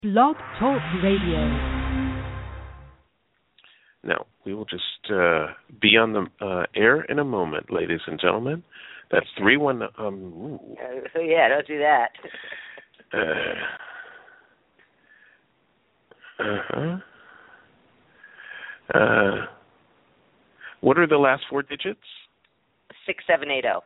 Blog Talk Radio. Now, we will just be on the air in a moment, ladies and gentlemen. That's 3-1. Yeah, don't do that. What are the last four digits? 6780.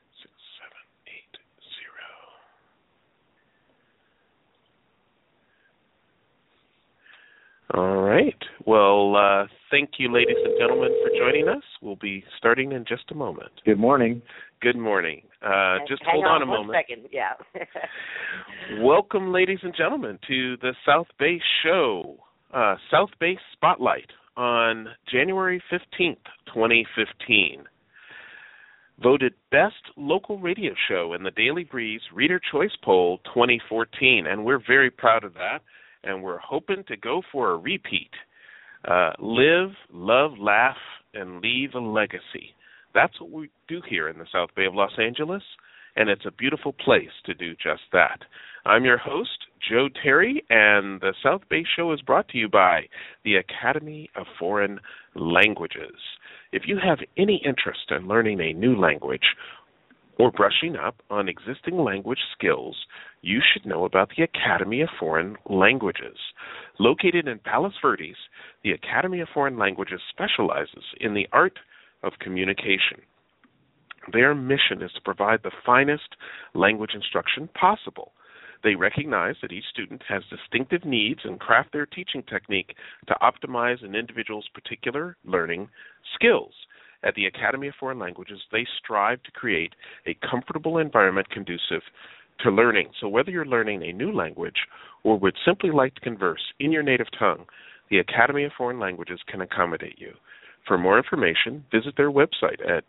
6780. All right. Well, thank you, ladies and gentlemen, for joining us. We'll be starting in just a moment. Good morning. Good morning. Just hang hold on a one moment. Second. Yeah. Welcome, ladies and gentlemen, to the South Bay Show, South Bay Spotlight on January 15th, 2015. Voted Best Local Radio Show in the Daily Breeze Reader Choice Poll 2014, and we're very proud of that, and we're hoping to go for a repeat. Live, love, laugh, and leave a legacy. That's what we do here in the South Bay of Los Angeles, and it's a beautiful place to do just that. I'm your host, Joe Terry, and the South Bay Show is brought to you by the Academy of Foreign Languages. If you have any interest in learning a new language or brushing up on existing language skills, you should know about the Academy of Foreign Languages. Located in Palos Verdes, the Academy of Foreign Languages specializes in the art of communication. Their mission is to provide the finest language instruction possible. They recognize that each student has distinctive needs and craft their teaching technique to optimize an individual's particular learning skills. At the Academy of Foreign Languages, they strive to create a comfortable environment conducive to learning. So whether you're learning a new language or would simply like to converse in your native tongue, the Academy of Foreign Languages can accommodate you. For more information, visit their website at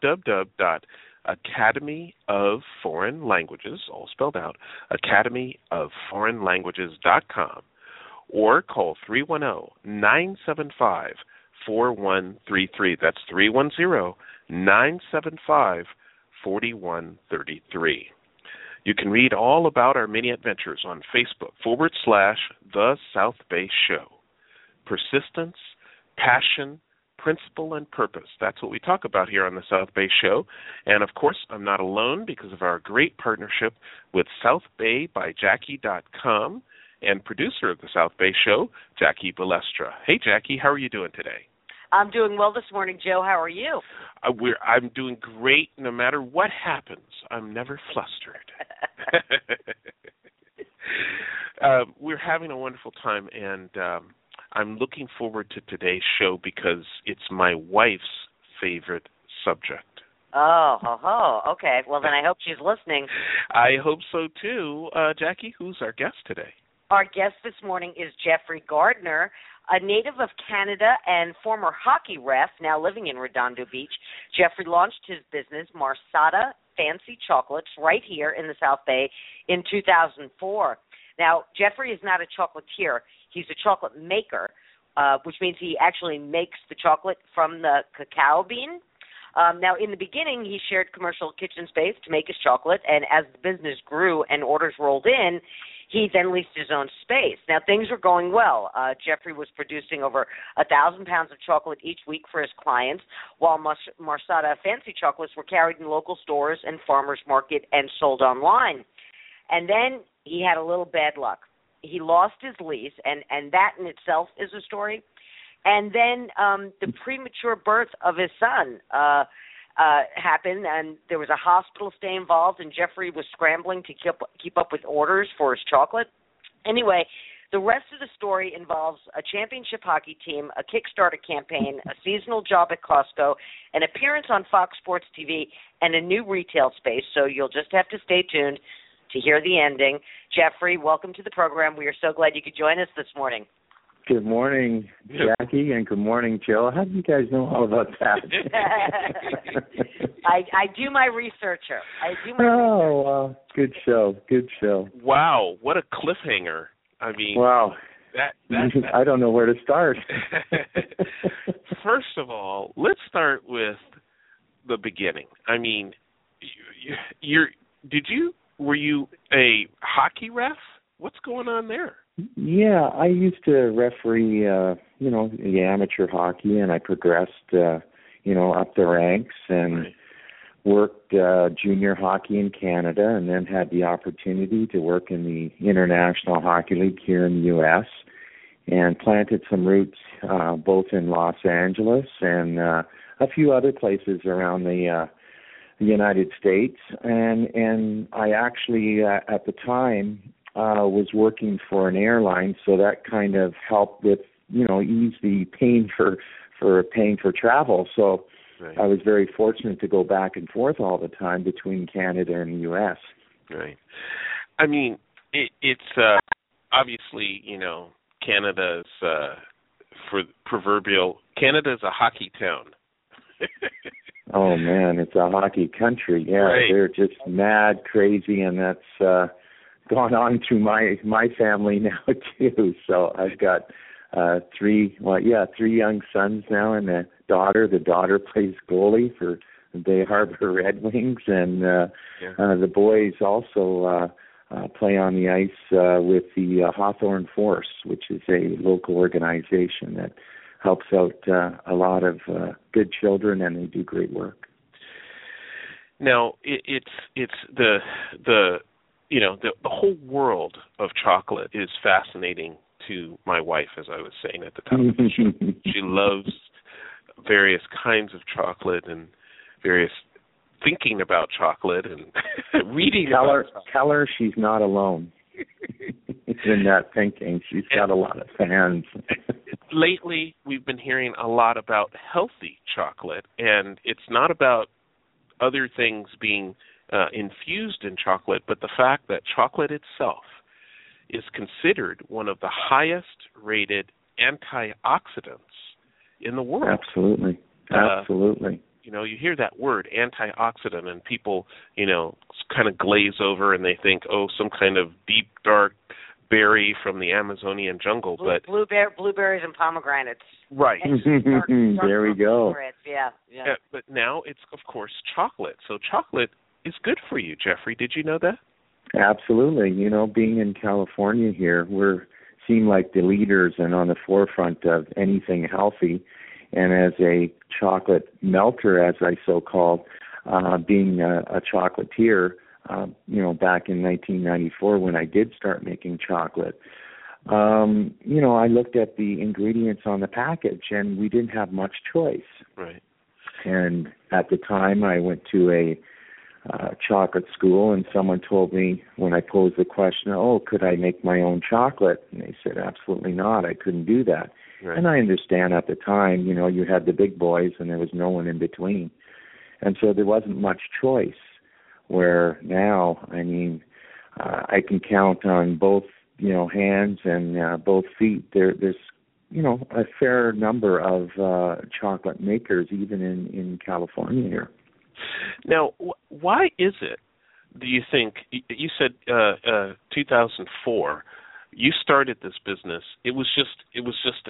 www.academyofforeignlanguages, all spelled out, academyofforeignlanguages.com, or call 310-975-4133. That's 310-975-4133. You can read all about our many adventures on Facebook /The South Bay Show. Persistence, passion, principle, and purpose. That's what we talk about here on the South Bay Show. And, of course, I'm not alone because of our great partnership with SouthBayByJackie.com and producer of the South Bay Show, Jackie Balestra. Hey, Jackie, how are you doing today? I'm doing well this morning, Joe. How are you? I'm doing great no matter what happens. I'm never flustered. We're having a wonderful time, and I'm looking forward to today's show because it's my wife's favorite subject. Oh, okay. Well, then I hope she's listening. I hope so, too. Jackie, who's our guest today? Our guest this morning is Jeffrey Gardner, a native of Canada and former hockey ref, now living in Redondo Beach. Jeffrey launched his business, Marsada Fancy Chocolates, right here in the South Bay in 2004. Now, Jeffrey is not a chocolatier. He's a chocolate maker, which means he actually makes the chocolate from the cacao bean. Now, in the beginning, he shared commercial kitchen space to make his chocolate, and as the business grew and orders rolled in, he then leased his own space. Now, things were going well. Jeffrey was producing over 1,000 pounds of chocolate each week for his clients, while Marsada Fancy Chocolates were carried in local stores and farmers market and sold online. And then he had a little bad luck. He lost his lease, and that in itself is a story. And then the premature birth of his son happened, and there was a hospital stay involved, and Jeffrey was scrambling to keep up with orders for his chocolate. Anyway, the rest of the story involves a championship hockey team, a Kickstarter campaign, a seasonal job at Costco, an appearance on Fox Sports TV, and a new retail space. So you'll just have to stay tuned to hear the ending. Jeffrey, welcome to the program. We are so glad you could join us this morning. Good morning, Jackie, and good morning, Joe. How do you guys know all about that? I do my researcher. Wow. Good show. Wow, what a cliffhanger. I mean, wow. That I don't know where to start. First of all, let's start with the beginning. I mean, were you a hockey ref? What's going on there? Yeah, I used to referee, the amateur hockey, and I progressed, up the ranks and worked junior hockey in Canada, and then had the opportunity to work in the International Hockey League here in the U.S., and planted some roots both in Los Angeles and a few other places around the United States. And I actually, at the time, was working for an airline, so that kind of helped with, ease the pain for paying for travel. So I was very fortunate to go back and forth all the time between Canada and the U.S. Right. I mean, it's obviously, Canada's for proverbial. Canada's a hockey town. Oh man, it's a hockey country. Yeah, right. They're just mad crazy, and that's gone on through my family now too. So I've got three young sons now, and a daughter. The daughter plays goalie for the Bay Harbor Red Wings, and the boys also play on the ice with the Hawthorne Force, which is a local organization that helps out a lot of good children, and they do great work. Now, it's the whole world of chocolate is fascinating to my wife, as I was saying at the top of the show. She loves various kinds of chocolate and various thinking about chocolate and reading about chocolate. Tell her she's not alone in that thinking. She's got a lot of fans. Lately, we've been hearing a lot about healthy chocolate, and it's not about other things being infused in chocolate, but the fact that chocolate itself is considered one of the highest rated antioxidants in the world. Absolutely. You hear that word, antioxidant, and people, kind of glaze over and they think, some kind of deep, dark berry from the Amazonian jungle. But blueberries and pomegranates. Right. Dark there we go. Yeah. But now it's, of course, chocolate. So chocolate is good for you, Jeffrey. Did you know that? Absolutely. Being in California here, we're seem like the leaders and on the forefront of anything healthy. And as a chocolate melter, as I so-called, being a chocolatier, back in 1994 when I did start making chocolate, I looked at the ingredients on the package, and we didn't have much choice. Right. And at the time, I went to a chocolate school, and someone told me when I posed the question, could I make my own chocolate? And they said, absolutely not. I couldn't do that. Right. And I understand at the time, you had the big boys and there was no one in between. And so there wasn't much choice, where now, I can count on both, hands and both feet. There's, a fair number of chocolate makers, even in California here. Now, why is it, do you think, you said 2004, you started this business. It was just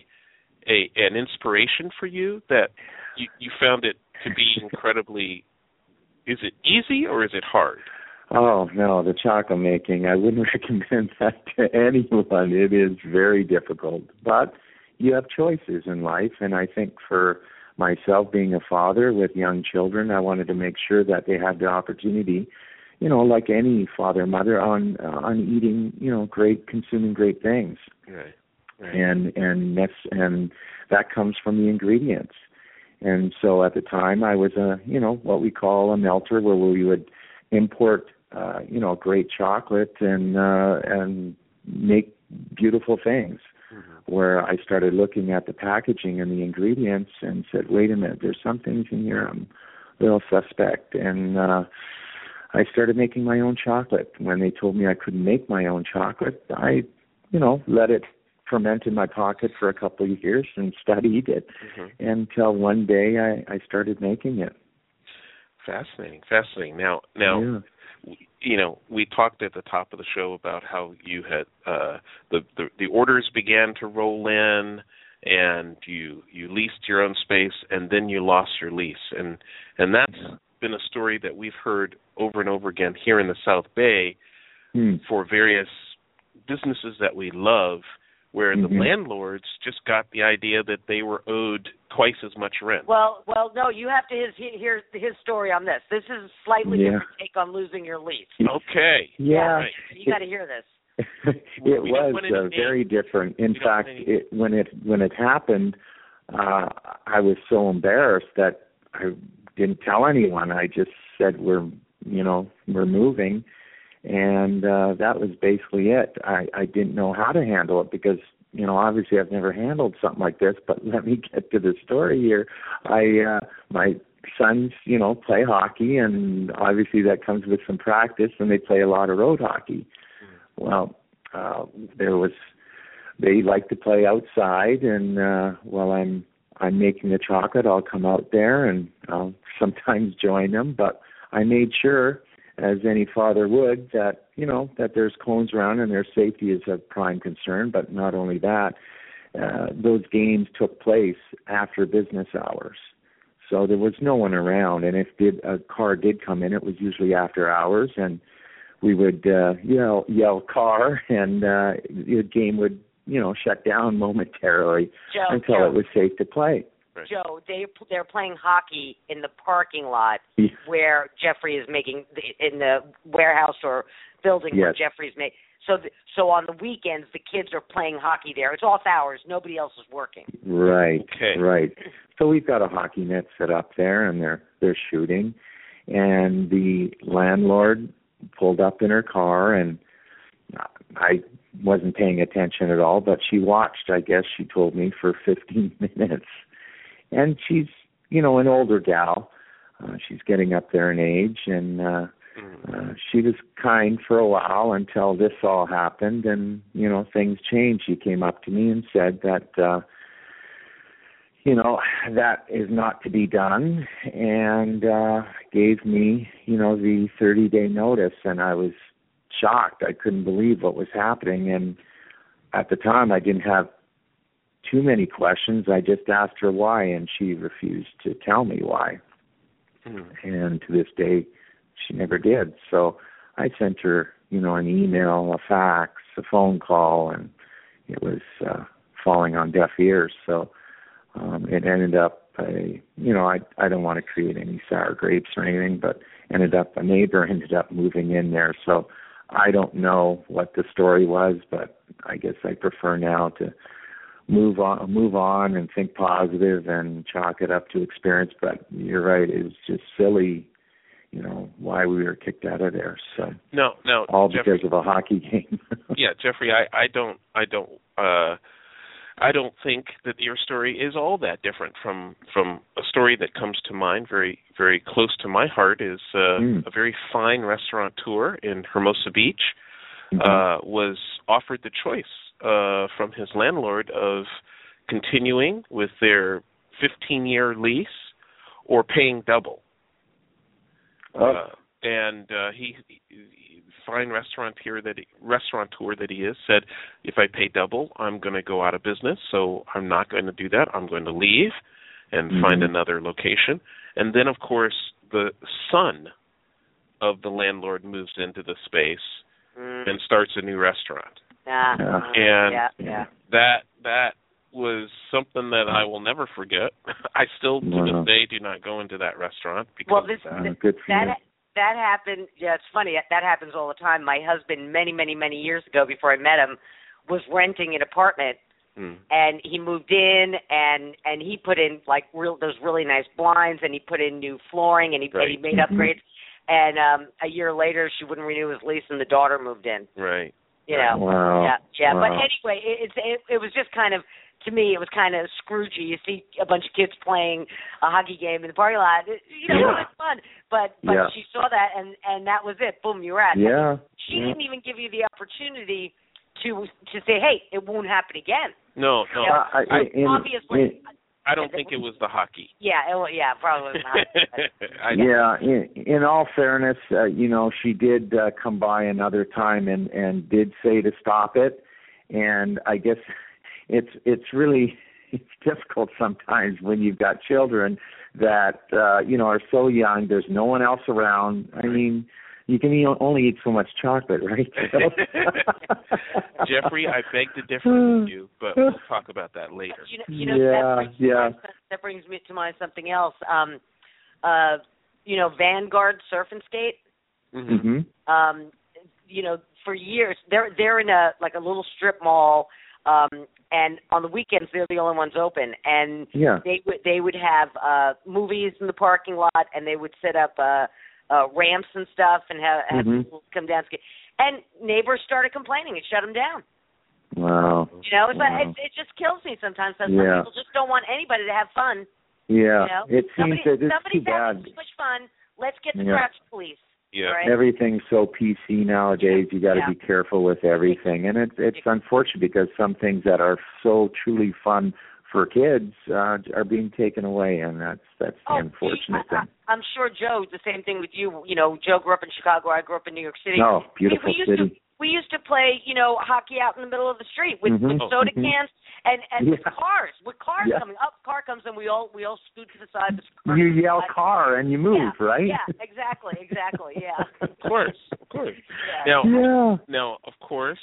an inspiration for you that you found it to be incredibly. Is it easy or is it hard? Oh no, the chocolate making, I wouldn't recommend that to anyone. It is very difficult, but you have choices in life, and I think for myself, being a father with young children, I wanted to make sure that they had the opportunity, like any father, mother, on eating, consuming great things. Right. And that comes from the ingredients. And so at the time, I was what we call a melter, where we would import, great chocolate and make beautiful things. Mm-hmm. Where I started looking at the packaging and the ingredients and said, wait a minute, there's some things in here I'm a little suspect. And I started making my own chocolate. When they told me I couldn't make my own chocolate, I, let it ferment in my pocket for a couple of years and studied it until one day I started making it. Fascinating. Now, we talked at the top of the show about how you had the orders began to roll in, and you leased your own space, and then you lost your lease, and that's been a story that we've heard over and over again here in the South Bay for various businesses that we love, where the landlords just got the idea that they were owed twice as much rent. Well, no, you have to hear his story on this. This is a slightly different take on losing your lease. Okay. Yeah. Right. You got to hear this. It was very different. In fact, when it happened, I was so embarrassed that I didn't tell anyone. I just said we're moving, and that was basically it. I didn't know how to handle it because, obviously I've never handled something like this, but let me get to the story here. My sons, play hockey, and obviously that comes with some practice, and they play a lot of road hockey. Well, they like to play outside, and while I'm making the chocolate, I'll come out there and I'll sometimes join them, but I made sure, as any father would, that that there's cones around and their safety is a prime concern. But not only that, those games took place after business hours, so there was no one around. And if a car did come in, it was usually after hours, and we would yell car, and the game would shut down momentarily until it was safe to play. Right. Joe, they're playing hockey in the parking lot where Jeffrey is making in the warehouse or building where Jeffrey's made. So on the weekends, the kids are playing hockey there. It's off hours. Nobody else is working. Right. Okay. Right. So we've got a hockey net set up there, and they're shooting, and the landlord pulled up in her car, and I wasn't paying attention at all, but she watched, I guess she told me, for 15 minutes. And she's, an older gal. She's getting up there in age, and she was kind for a while until this all happened, and, things changed. She came up to me and said that, that is not to be done, and gave me, the 30-day notice, and I was shocked. I couldn't believe what was happening, and at the time I didn't have too many questions. I just asked her why, and she refused to tell me why. And to this day, she never did. So I sent her, an email, a fax, a phone call, and it was falling on deaf ears. So it ended up, I don't want to create any sour grapes or anything, but a neighbor ended up moving in there. So I don't know what the story was, but I guess I prefer now to move on and think positive and chalk it up to experience. But you're right, it was just silly, why we were kicked out of there. So no, all Jeffrey, because of a hockey game. Yeah, Jeffrey, I don't think that your story is all that different from a story that comes to mind very, very close to my heart. Is a very fine restaurateur in Hermosa Beach was offered the choice from his landlord of continuing with their 15-year lease or paying double. And he fine restaurateur that he is, said, if I pay double, I'm going to go out of business, so I'm not going to do that. I'm going to leave and find another location. And then, of course, the son of the landlord moves into the space and starts a new restaurant. And that was something that I will never forget. I still, to this day, do not go into that restaurant because that happened. Yeah, it's funny. That happens all the time. My husband, many, many, many years ago, before I met him, was renting an apartment, and he moved in, and he put in those really nice blinds, and he put in new flooring, and he made upgrades. And a year later, she wouldn't renew his lease, and the daughter moved in. Right. Wow. Yeah. But anyway, it was just kind of, to me, it was kind of Scroogey. You see a bunch of kids playing a hockey game in the parking lot. It's fun. But she saw that, and that was it. Boom, you're out. Yeah. She didn't even give you the opportunity to say, hey, it won't happen again. No. Obviously. I don't think it was the hockey. Probably not. In all fairness, she did come by another time and did say to stop it. And I guess it's really difficult sometimes when you've got children that are so young. There's no one else around. I mean, you can only eat so much chocolate, right? Jeffrey, I beg to differ with you, but we'll talk about that later. That brings me to mind something else. Vanguard Surf and Skate. Mm-hmm. For years they're in a little strip mall, and on the weekends they're the only ones open. And they would have movies in the parking lot, and they would set up ramps and stuff, and have people come down. And neighbors started complaining and shut them down. Wow. It just kills me sometimes. Some people just don't want anybody to have fun. Yeah. It seems that it's too somebody's bad. having too much fun. Let's get the traffic police. Yeah. Right? Everything's so PC nowadays. You got to be careful with everything, and it's unfortunate because some things that are so truly fun for kids are being taken away, and that's the unfortunate thing. I'm sure, Joe, the same thing with you. Joe grew up in Chicago. I grew up in New York City. Oh, beautiful city. We used to play, hockey out in the middle of the street with soda cans and with cars. With cars coming up, car comes and we all scoot to the side. You yell car and you move, right? Yeah, exactly, yeah. Of course. Yeah. Now, of course,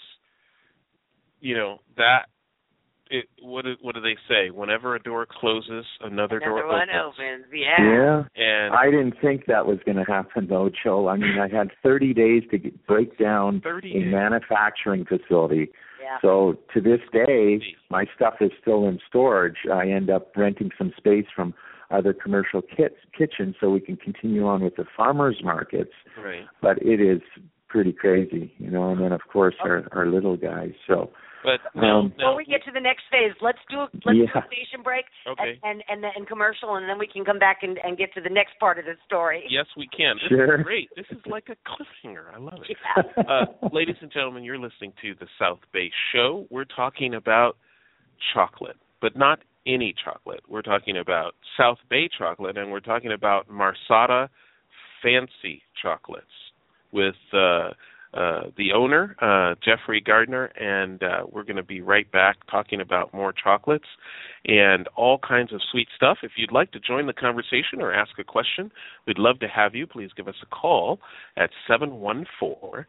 that. What do they say? Whenever a door closes, another door opens. Yeah. And I didn't think that was going to happen, though, Joe. I mean, I had 30 days to break down a manufacturing facility. Yeah. So to this day, my stuff is still in storage. I end up renting some space from other commercial kitchens so we can continue on with the farmers markets. Right. But it is pretty crazy, and then, of course, our little guys. So. But before we get to the next phase, let's do a station break and commercial, and then we can come back and get to the next part of the story. Yes, we can. This is great. This is like a cliffhanger. I love it. Yeah. Ladies and gentlemen, you're listening to the South Bay Show. We're talking about chocolate, but not any chocolate. We're talking about South Bay chocolate, and we're talking about Marsada Fancy Chocolates with the owner, Jeffrey Gardner, and we're going to be right back talking about more chocolates and all kinds of sweet stuff. If you'd like to join the conversation or ask a question, we'd love to have you. Please give us a call at 714-242-5288.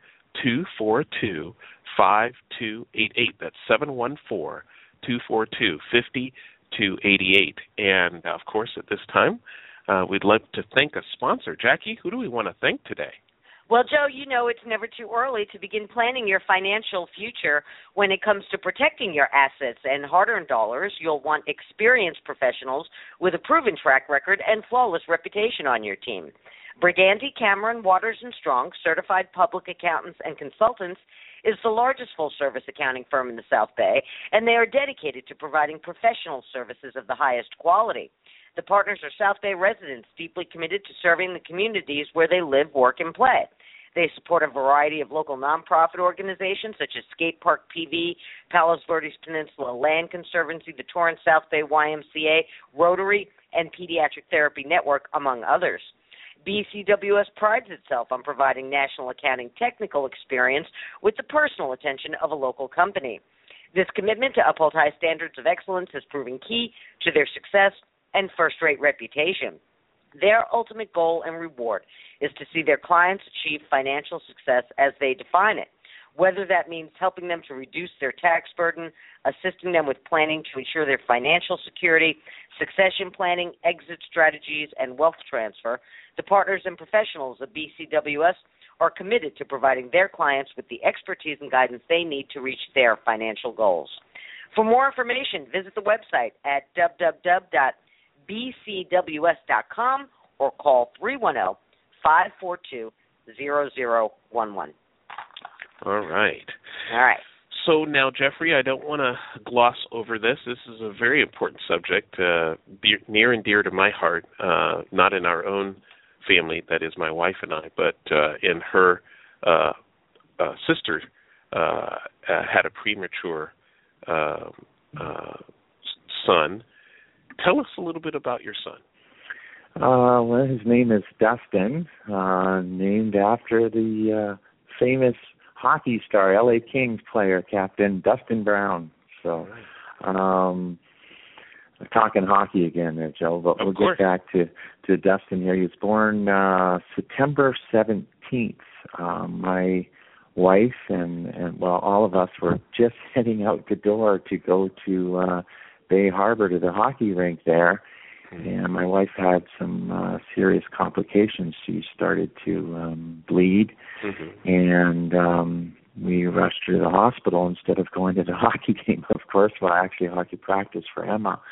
That's 714-242-5288. And, of course, at this time, we'd love to thank a sponsor. Jackie, who do we want to thank today? Well, Joe, it's never too early to begin planning your financial future when it comes to protecting your assets and hard-earned dollars. You'll want experienced professionals with a proven track record and flawless reputation on your team. Briganti, Cameron, Waters & Strong, certified public accountants and consultants, is the largest full-service accounting firm in the South Bay, and they are dedicated to providing professional services of the highest quality. The partners are South Bay residents deeply committed to serving the communities where they live, work, and play. They support a variety of local nonprofit organizations such as Skate Park PV, Palos Verdes Peninsula Land Conservancy, the Torrance South Bay YMCA, Rotary, and Pediatric Therapy Network, among others. BCWS prides itself on providing national accounting technical experience with the personal attention of a local company. This commitment to uphold high standards of excellence has proven key to their success and first-rate reputation. Their ultimate goal and reward is to see their clients achieve financial success as they define it, whether that means helping them to reduce their tax burden, assisting them with planning to ensure their financial security, succession planning, exit strategies, and wealth transfer. The partners and professionals of BCWS are committed to providing their clients with the expertise and guidance they need to reach their financial goals. For more information, visit the website at www.bcws.com or call 310-542-0011. All right. All right. So now, Jeffrey, I don't want to gloss over this. This is a very important subject, near and dear to my heart, not in our own family, that is my wife and I, but in her sister had a premature son. Tell us a little bit about your son. Well, his name is Dustin, named after the famous hockey star, LA Kings player, Captain Dustin Brown. So, talking hockey again there, Joe, but we'll get back to Dustin here. He was born September 17th, My wife and all of us were just heading out the door to go to Bay Harbor to the hockey rink there. And my wife had some serious complications. She started to bleed, and we rushed her to the hospital instead of going to the hockey game, of course. Well, actually, hockey practice for Emma.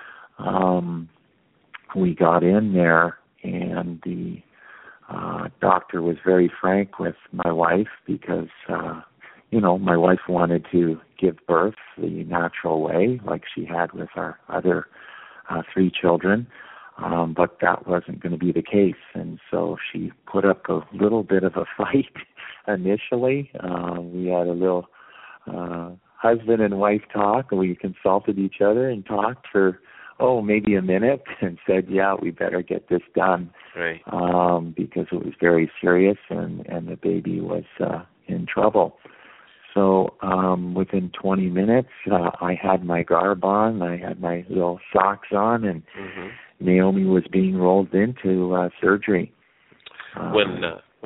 We got in there, and the doctor was very frank with my wife because, my wife wanted to give birth the natural way, like she had with our other 3 children, but that wasn't going to be the case. And so she put up a little bit of a fight initially. We had a little husband and wife talk, and we consulted each other and talked for, maybe a minute and said, we better get this done. Right. Because it was very serious and the baby was in trouble. So within 20 minutes, I had my garb on, I had my little socks on, and Naomi was being rolled into surgery. When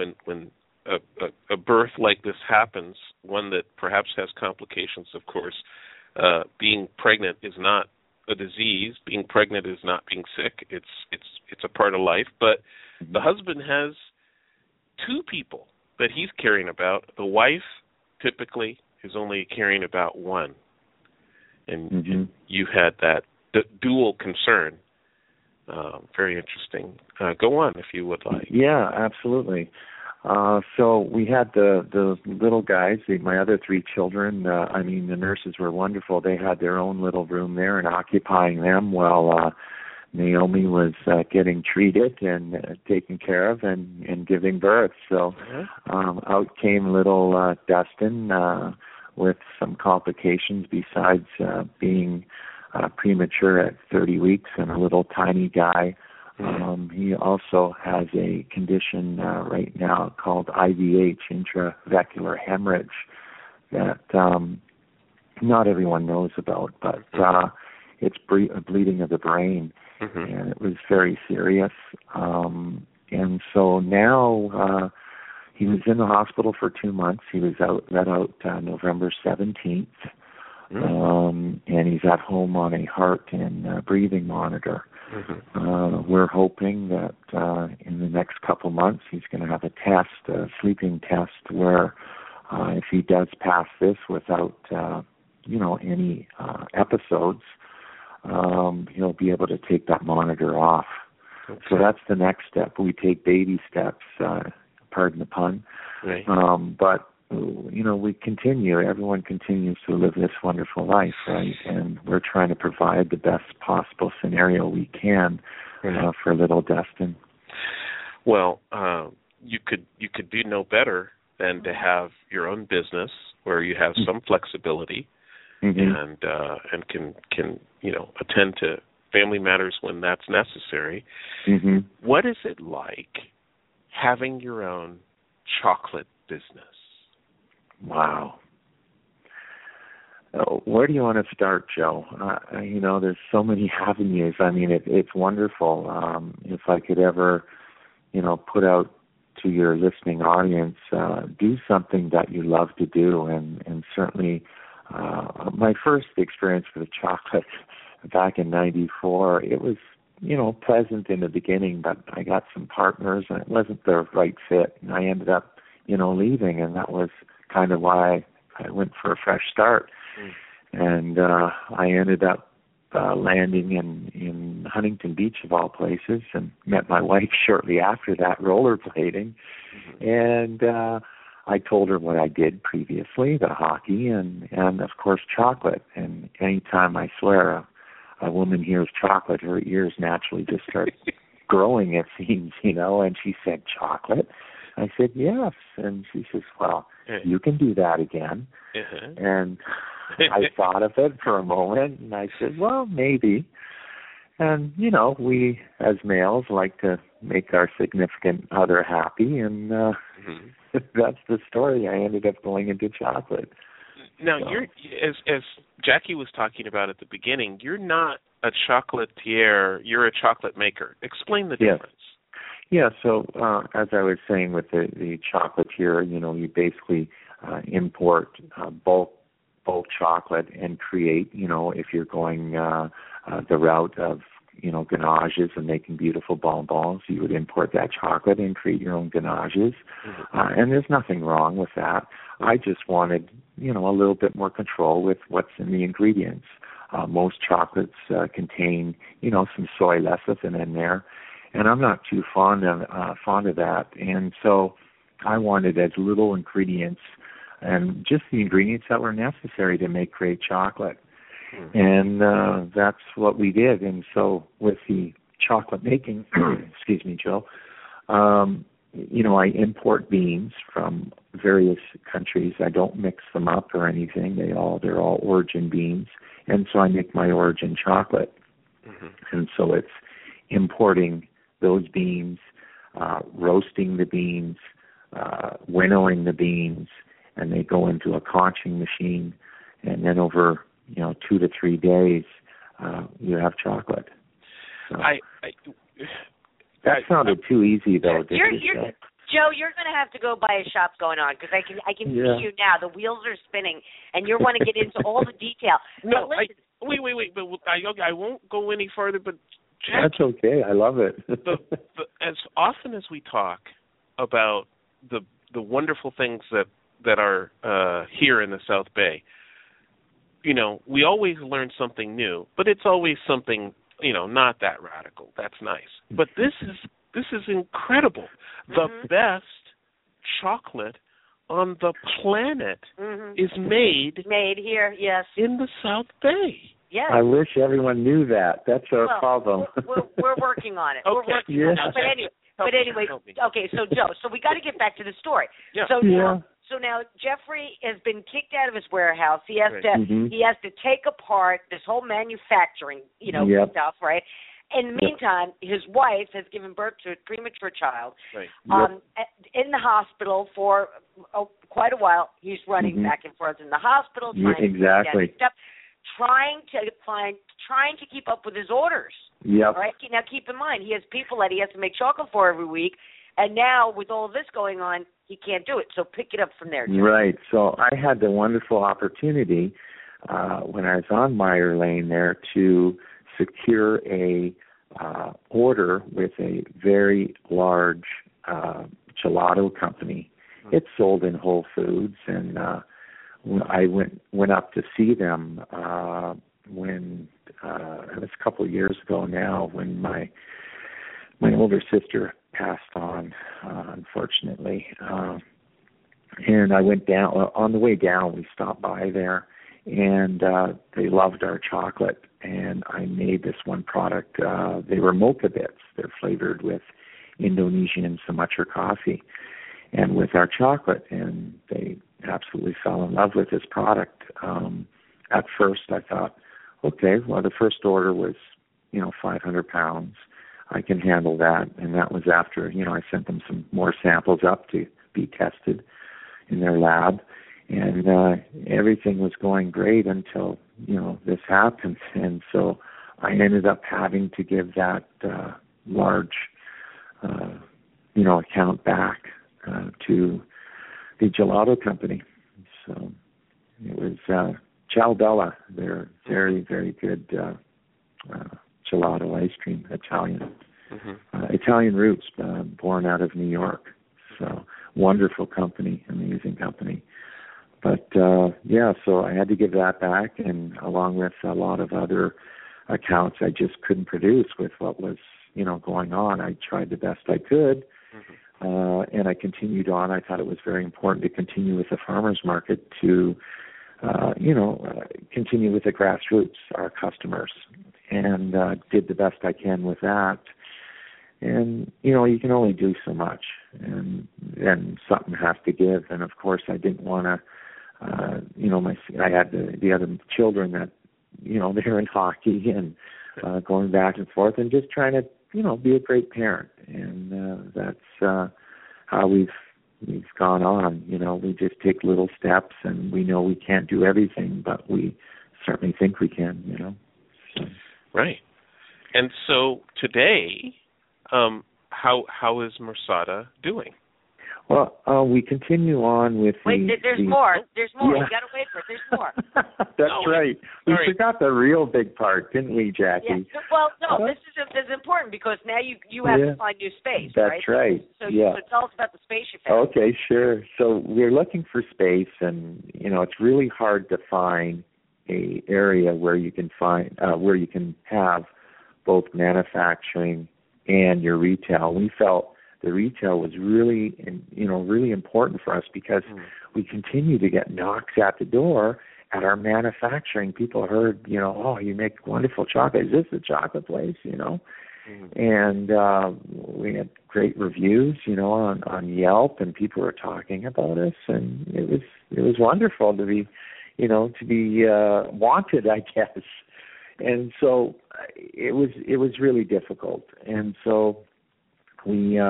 a birth like this happens, one that perhaps has complications, of course, being pregnant is not a disease. Being pregnant is not being sick. It's a part of life. But the husband has 2 people that he's caring about. The wife typically is only caring about 1. And you had that dual concern. Very interesting. Go on if you would like. Yeah, absolutely. So we had the little guys, my other 3 children. The nurses were wonderful. They had their own little room there and occupying them while Naomi was getting treated and taken care of and giving birth. So out came little Dustin with some complications besides being premature at 30 weeks and a little tiny guy. He also has a condition right now called IVH, intravecular hemorrhage, that not everyone knows about, but it's bleeding of the brain, and it was very serious. And so now he was in the hospital for 2 months. He was let out November 17th, and he's at home on a heart and breathing monitor. We're hoping that in the next couple months he's going to have a sleeping test, where if he does pass this without, any episodes, he'll be able to take that monitor off. Okay. So that's the next step. We take baby steps, pardon the pun. Right. But we continue. Everyone continues to live this wonderful life, right? And we're trying to provide the best possible scenario we can for little Dustin. Well, you could do no better than to have your own business where you have some flexibility and can attend to family matters when that's necessary. What is it like having your own chocolate business? Wow. Where do you want to start, Joe? There's so many avenues. It's wonderful. If I could ever, put out to your listening audience, do something that you love to do. And certainly my first experience with chocolate back in 94, it was, pleasant in the beginning, but I got some partners and it wasn't the right fit. And I ended up, leaving, and that was kind of why I went for a fresh start. And I ended up landing in Huntington Beach, of all places, and met my wife shortly after that, rollerblading. And I told her what I did previously, the hockey, and of course, chocolate. And anytime I swear a woman hears chocolate, her ears naturally just start growing, it seems, and she said, chocolate? I said, yes. And she says, well, you can do that again. And I thought of it for a moment, and I said, well, maybe. And, we as males like to make our significant other happy, and that's the story. I ended up going into chocolate. Now, you're, as Jackie was talking about at the beginning, you're not a chocolatier, you're a chocolate maker. Explain the difference. Yeah, so as I was saying with the chocolatier, you basically import bulk chocolate and create, if you're going the route of, ganaches and making beautiful bonbons, you would import that chocolate and create your own ganaches. And there's nothing wrong with that. I just wanted, a little bit more control with what's in the ingredients. Most chocolates contain, some soy lecithin in there, and I'm not too fond of that. And so I wanted as little ingredients and just the ingredients that were necessary to make great chocolate. And that's what we did. And so with the chocolate making, excuse me, Joe, I import beans from various countries. I don't mix them up or anything. They're all origin beans. And so I make my origin chocolate. And so it's importing those beans, roasting the beans, winnowing the beans, and they go into a conching machine, and then over 2 to 3 days you have chocolate. So, that sounded too easy, though. Joe, you're going to have to go by a shop going on, because I can see you now. The wheels are spinning, and you want to get into all the detail. No, wait. But I won't go any further. But Jack, that's okay. I love it. As often as we talk about the wonderful things that are here in the South Bay, we always learn something new, but it's always something, not that radical. That's nice. But this is incredible. The best chocolate on the planet is made here, yes, in the South Bay. Yes. I wish everyone knew that. That's our problem. We're working on it. Okay. We're working on it. But anyway, okay, so Joe, so we got to get back to the story. Yeah. So now Jeffrey has been kicked out of his warehouse. He has to take apart this whole manufacturing, stuff, right? In the meantime, his wife has given birth to a premature child. Right. In the hospital for quite a while. He's running back and forth in the hospital, trying to keep up with his orders. Yep. Right. Now, keep in mind, he has people that he has to make chocolate for every week, and now with all this going on, he can't do it. So pick it up from there, Jim. Right. So I had the wonderful opportunity when I was on Meyer Lane there to secure a order with a very large gelato company. It's sold in Whole Foods, and I went up to see them when it was a couple of years ago now, when my older sister passed on, unfortunately. And I went down. On the way down, we stopped by there, and they loved our chocolate. And I made this one product. They were mocha bits. They're flavored with Indonesian Sumatra coffee and with our chocolate. And they absolutely fell in love with this product. At first, I thought, okay, well, the first order was, 500 pounds. I can handle that. And that was after, I sent them some more samples up to be tested in their lab. And everything was going great until, this happened. And so I ended up having to give that large, account back to the gelato company. So it was Ciao Bella. They're very, very good gelato ice cream, Italian. Italian roots, born out of New York. So wonderful company, amazing company. But, so I had to give that back, and along with a lot of other accounts I just couldn't produce with what was, going on. I tried the best I could, and I continued on. I thought it was very important to continue with the farmers market to, continue with the grassroots, our customers, and did the best I can with that. And, you can only do so much, and then something has to give. And, of course, I didn't want to, I had the other children that, they're in hockey and going back and forth and just trying to, be a great parent. And that's how we've gone on. We just take little steps, and we know we can't do everything, but we certainly think we can, So. Right. And so today, how is Mersada doing? Well, we continue on with there's more. There's more. Yeah. You got to wait for it. There's more. That's right. We forgot the real big part, didn't we, Jackie? Yeah. Well, no, this is important because now you have to find new space, right? That's right. So tell us about the space you found. Okay, sure. So we're looking for space, and it's really hard to find a area where you can have both manufacturing and your retail. We felt the retail was really, really important for us because we continue to get knocks at the door at our manufacturing. People heard, oh, you make wonderful chocolate. Is this a chocolate place? And we had great reviews, on Yelp, and people were talking about us, and it was wonderful to be, wanted, I guess. And so it was really difficult, and so we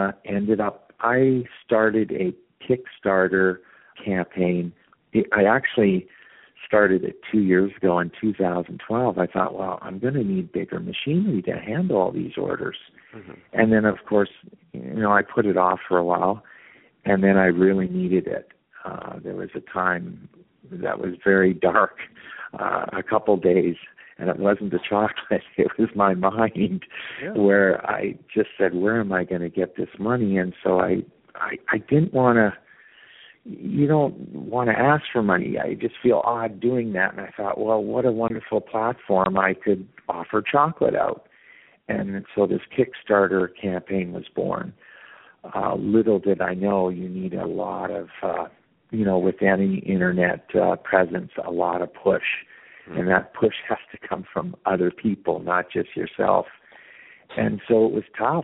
I started a Kickstarter campaign. I actually started it 2 years ago in 2012. I thought, well, I'm going to need bigger machinery to handle all these orders. Mm-hmm. And then, of course, I put it off for a while, and then I really needed it. There was a time that was very dark, a couple days, and it wasn't the chocolate, it was my mind, where I just said, where am I going to get this money? And so I didn't want to, you don't want to ask for money. I just feel odd doing that. And I thought, well, what a wonderful platform. I could offer chocolate out. And so this Kickstarter campaign was born. Little did I know you need a lot of, with any internet presence, a lot of push. And that push has to come from other people, not just yourself. And so it was tough.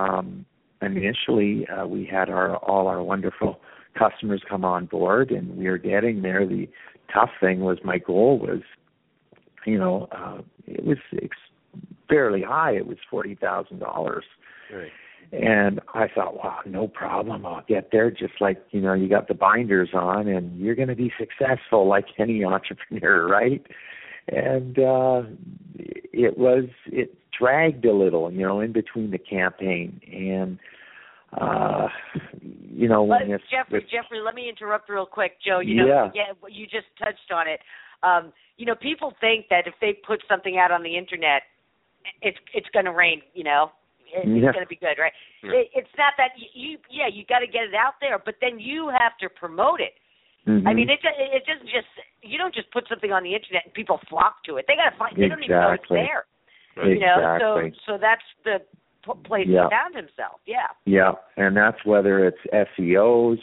Initially, we had all our wonderful customers come on board, and we were getting there. The tough thing was my goal was, it was fairly high. It was $40,000. Right. And I thought, wow, no problem. I'll get there. Just like, you got the binders on, and you're going to be successful like any entrepreneur, right? And it dragged a little, in between the campaign. And, Jeffrey, let me interrupt real quick, Joe. You just touched on it. People think that if they put something out on the internet, it's going to rain, it's going to be good, right? Yeah. It's not that you got to get it out there, but then you have to promote it. Mm-hmm. I mean, it doesn't just, you don't just put something on the internet and people flock to it. They got to find, they don't even know it's there. Exactly. So that's the place he found himself. Yeah. Yeah, and that's whether it's SEOs,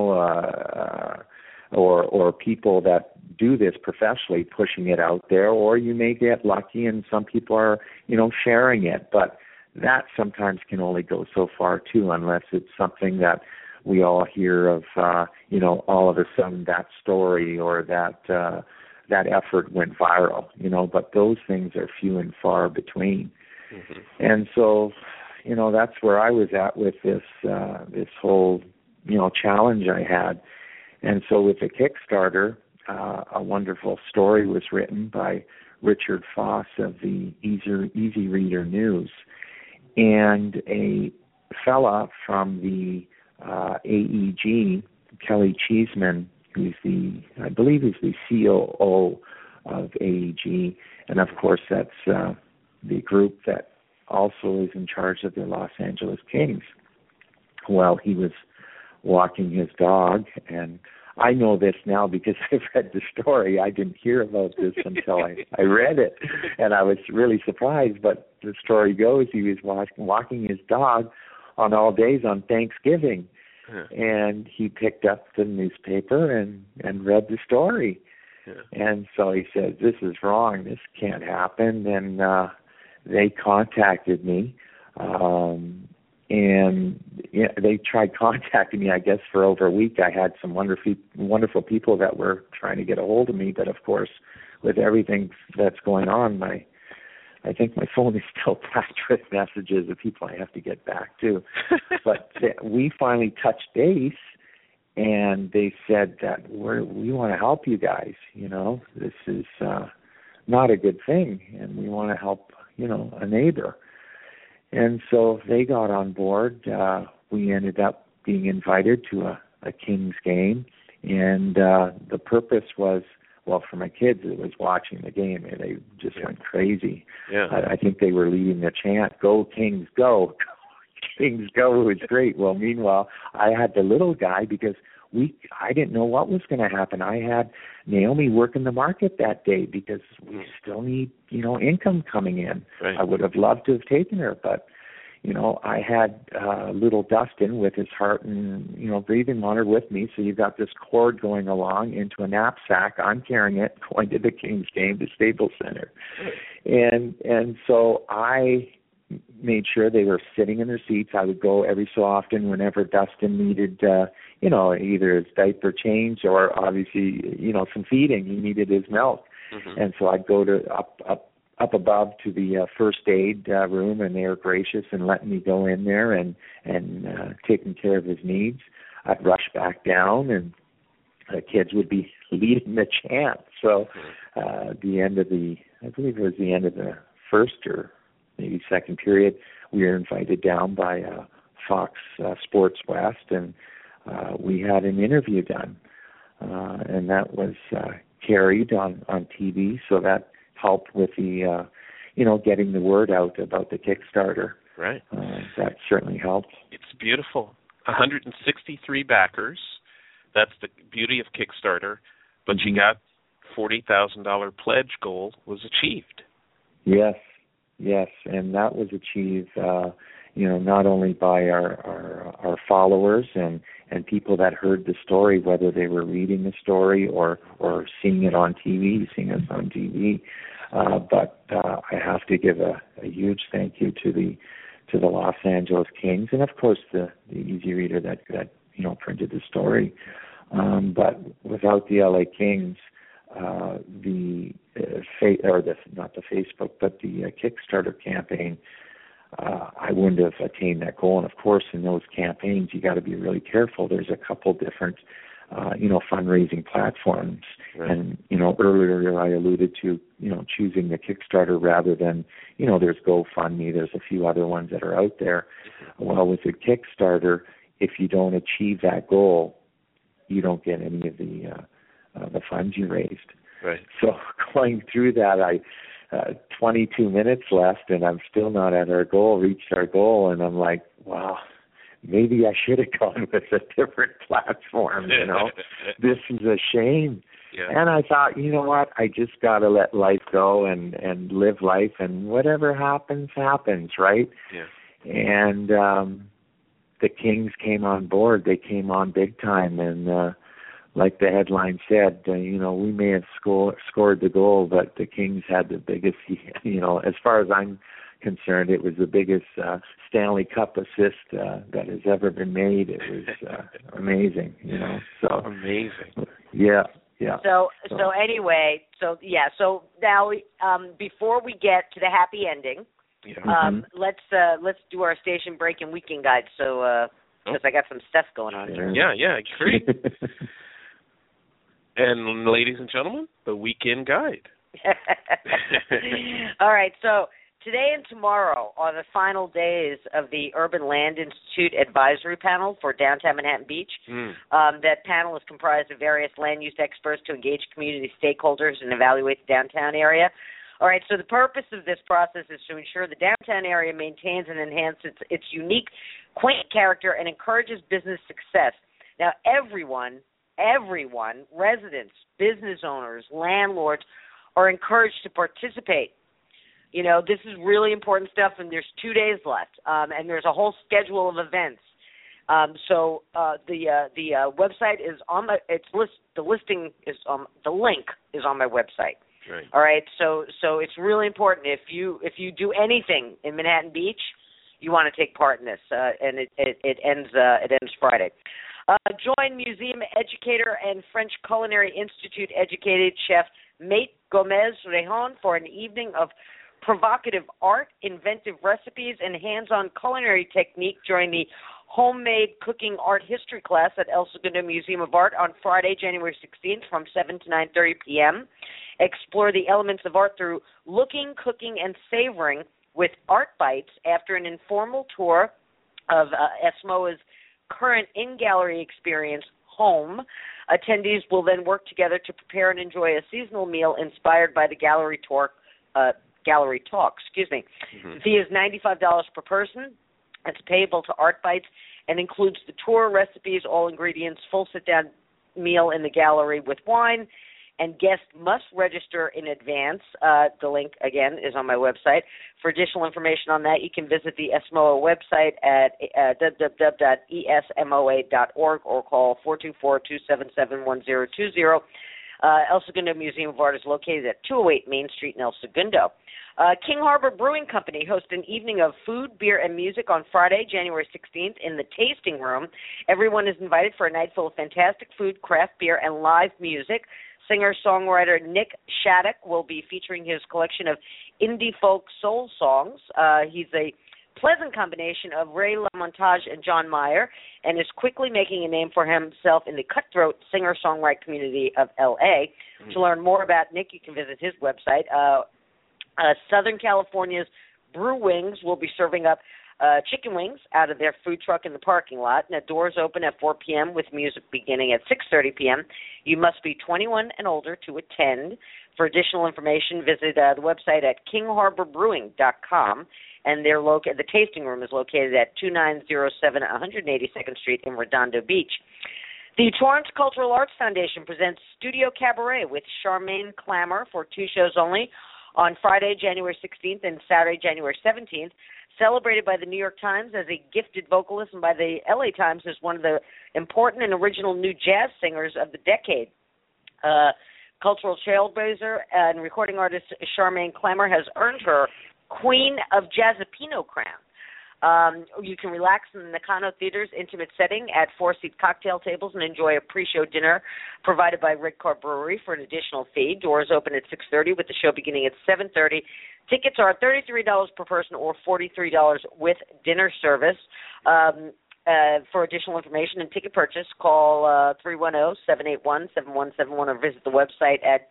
or people that do this professionally, pushing it out there, or you may get lucky and some people are, sharing it, but that sometimes can only go so far too, unless it's something that we all hear of, all of a sudden that story or that effort went viral, but those things are few and far between. Mm-hmm. And so, that's where I was at with this whole, challenge I had. And so with the Kickstarter, a wonderful story was written by Richard Foss of the Easy Reader News, and a fella from the AEG, Kelly Cheeseman, I believe he's the COO of AEG, and of course that's the group that also is in charge of the Los Angeles Kings. Well, he was walking his dog, and I know this now because I've read the story. I didn't hear about this until I read it, and I was really surprised. But the story goes he was walking his dog on all days on Thanksgiving, and he picked up the newspaper and read the story. Yeah. And so he said, this is wrong. This can't happen. And they contacted me. And they tried contacting me, I guess, for over a week. I had some wonderful people that were trying to get a hold of me. But, of course, with everything that's going on, I think my phone is still packed with messages of people I have to get back to. But we finally touched base, and they said that we want to help you guys. This is not a good thing, and we want to help, a neighbor. And so they got on board. We ended up being invited to a Kings game, and the purpose was, well, for my kids, it was watching the game, and they just went crazy. Yeah. I think they were leading the chant, "Go Kings, go!" Kings, go! It was great. Well, meanwhile, I had the little guy because I didn't know what was going to happen. I had Naomi working the market that day because we still need, income coming in. Right. I would have loved to have taken her, but I had little Dustin with his heart and, breathing monitor with me. So you've got this cord going along into a knapsack. I'm carrying it, going to the Kings game to Staples Center. And so I made sure they were sitting in their seats. I would go every so often whenever Dustin needed, either his diaper change or obviously, some feeding. He needed his milk. Mm-hmm. And so I'd go to up above to the first aid room, and they were gracious and letting me go in there and taking care of his needs. I'd rush back down, and the kids would be leading the chant. So the end of I believe it was the end of the first or maybe second period, we were invited down by Fox Sports West, and we had an interview done, and that was carried on TV, so that helped with the, getting the word out about the Kickstarter. Right. That certainly helped. It's beautiful. 163 backers. That's the beauty of Kickstarter. But you got $40,000 pledge goal was achieved. Yes, and that was achieved, not only by our followers and people that heard the story, whether they were reading the story or seeing it on TV, seeing us on TV. But I have to give a huge thank you to the Los Angeles Kings, and of course the Easy Reader that printed the story. But without the LA Kings, not the Facebook, but the Kickstarter campaign, I wouldn't have attained that goal. And of course, in those campaigns, you got to be really careful. There's a couple different, fundraising platforms. Right. And, earlier I alluded to, choosing the Kickstarter rather than, there's GoFundMe. There's a few other ones that are out there. Well, with the Kickstarter, if you don't achieve that goal, you don't get any of the funds you raised. Right. So going through that, 22 minutes left, and I'm still not at reached our goal, and I'm like, wow, maybe I should have gone with a different platform, This is a shame. Yeah. And I thought, you know what, I just got to let life go and live life, and whatever happens, right? Yeah. And the Kings came on board. They came on big time, and like the headline said, we may have scored the goal, but the Kings had the biggest, as far as I'm concerned, it was the biggest Stanley Cup assist that has ever been made. It was amazing, So amazing. Yeah. So now before we get to the happy ending, let's do our station break and weekend guide. So because I got some stuff going on here. Yeah, great. And ladies and gentlemen, the weekend guide. All right, so today and tomorrow are the final days of the Urban Land Institute Advisory Panel for downtown Manhattan Beach. That panel is comprised of various land use experts to engage community stakeholders and evaluate the downtown area. All right, so the purpose of this process is to ensure the downtown area maintains and enhances its unique, quaint character and encourages business success. Now, everyone, residents, business owners, landlords, are encouraged to participate. This is really important stuff, and there's 2 days left, and there's a whole schedule of events. So the website is on the listing is the link is on my website. Right. All right, so it's really important if you do anything in Manhattan Beach, you want to take part in this, and it ends Friday. Join museum educator and French Culinary Institute educated chef Mate Gomez-Rejon for an evening of provocative art, inventive recipes, and hands-on culinary technique during the homemade cooking art history class at El Segundo Museum of Art on Friday, January 16th from 7 to 9:30 p.m. Explore the elements of art through looking, cooking, and savoring with Art Bites after an informal tour of ESMOA's current in-gallery experience, Home. Attendees will then work together to prepare and enjoy a seasonal meal inspired by the gallery talk. The fee is $95 per person. It's payable to Art Bites and includes the tour, recipes, all ingredients, full sit-down meal in the gallery with wine, and guests must register in advance. The link, again, is on my website. For additional information on that, you can visit the ESMOA website at www.esmoa.org or call 424-277-1020. El Segundo Museum of Art is located at 208 Main Street in El Segundo. King Harbor Brewing Company hosts an evening of food, beer, and music on Friday, January 16th in the Tasting Room. Everyone is invited for a night full of fantastic food, craft beer, and live music. Singer-songwriter Nick Shattuck will be featuring his collection of indie folk soul songs. He's a pleasant combination of Ray LaMontage and John Mayer and is quickly making a name for himself in the cutthroat singer-songwriter community of L.A. To learn more about Nick, you can visit his website. Southern California's Brew Wings will be serving up chicken wings out of their food truck in the parking lot. Now, doors open at 4 p.m. with music beginning at 6:30 p.m. You must be 21 and older to attend. For additional information, visit the website at kingharborbrewing.com. And the tasting room is located at 2907 182nd Street in Redondo Beach. The Torrance Cultural Arts Foundation presents Studio Cabaret with Charmaine Clamor for 2 shows only on Friday, January 16th and Saturday, January 17th. Celebrated by the New York Times as a gifted vocalist and by the LA Times as one of the important and original new jazz singers of the decade. Cultural trailblazer and recording artist Charmaine Clamor has earned her Queen of Jazzapino crown. You can relax in the Nakano Theater's intimate setting at 4-seat cocktail tables and enjoy a pre-show dinner provided by Redcar Brewery for an additional fee. Doors open at 6:30 with the show beginning at 7:30. Tickets are $33 per person or $43 with dinner service. For additional information and ticket purchase, call 310-781-7171 or visit the website at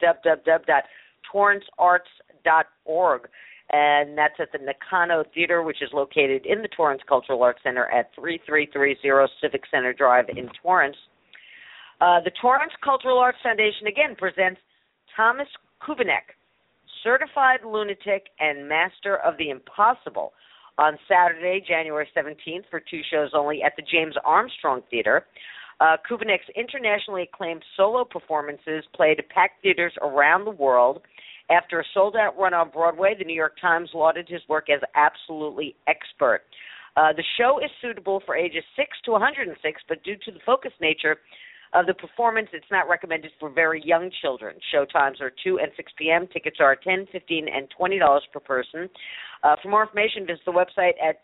www.torrancearts.org. And that's at the Nakano Theater, which is located in the Torrance Cultural Arts Center at 3330 Civic Center Drive in Torrance. The Torrance Cultural Arts Foundation, again, presents Thomas Kubinek, Certified Lunatic and Master of the Impossible, on Saturday, January 17th, for 2 shows only at the James Armstrong Theater. Kubinek's internationally acclaimed solo performances played at packed theaters around the world. After a sold-out run on Broadway, the New York Times lauded his work as absolutely expert. The show is suitable for ages 6 to 106, but due to the focused nature of the performance, it's not recommended for very young children. Show times are 2 and 6 p.m. Tickets are $10, $15, and $20 per person. For more information, visit the website at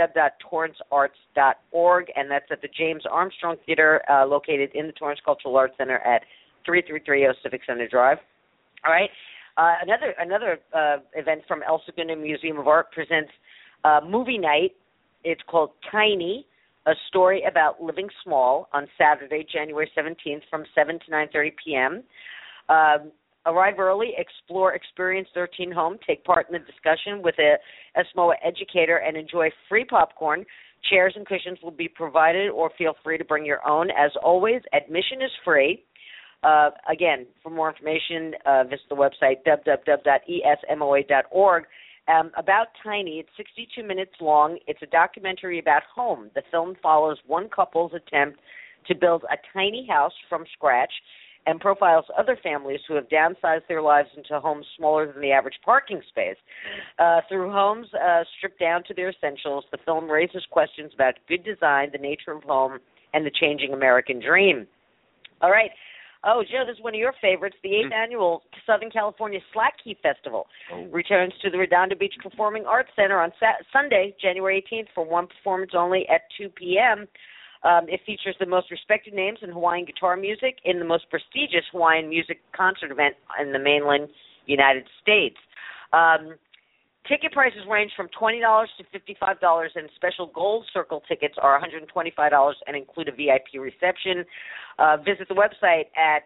www.torrancearts.org, and that's at the James Armstrong Theater, located in the Torrance Cultural Arts Center at 3330 Civic Center Drive. All right. Another event from El Segundo Museum of Art presents movie night. It's called Tiny, a story about living small, on Saturday, January 17th from 7 to 9:30 p.m. Arrive early, explore Experience 13 Home, take part in the discussion with a ESMOA educator, and enjoy free popcorn. Chairs and cushions will be provided, or feel free to bring your own. As always, admission is free. Again, for more information, visit the website www.esmoa.org. About Tiny, it's 62 minutes long. It's a documentary about home. The film follows one couple's attempt to build a tiny house from scratch and profiles other families who have downsized their lives into homes smaller than the average parking space. Through homes stripped down to their essentials, the film raises questions about good design, the nature of home, and the changing American dream. All right. Oh, Joe, this is one of your favorites. The 8th annual Southern California Slack Key Festival returns to the Redondo Beach Performing Arts Center on Sunday, January 18th, for one performance only at 2 p.m. It features the most respected names in Hawaiian guitar music in the most prestigious Hawaiian music concert event in the mainland United States. Ticket prices range from $20 to $55, and special Gold Circle tickets are $125 and include a VIP reception. Visit the website at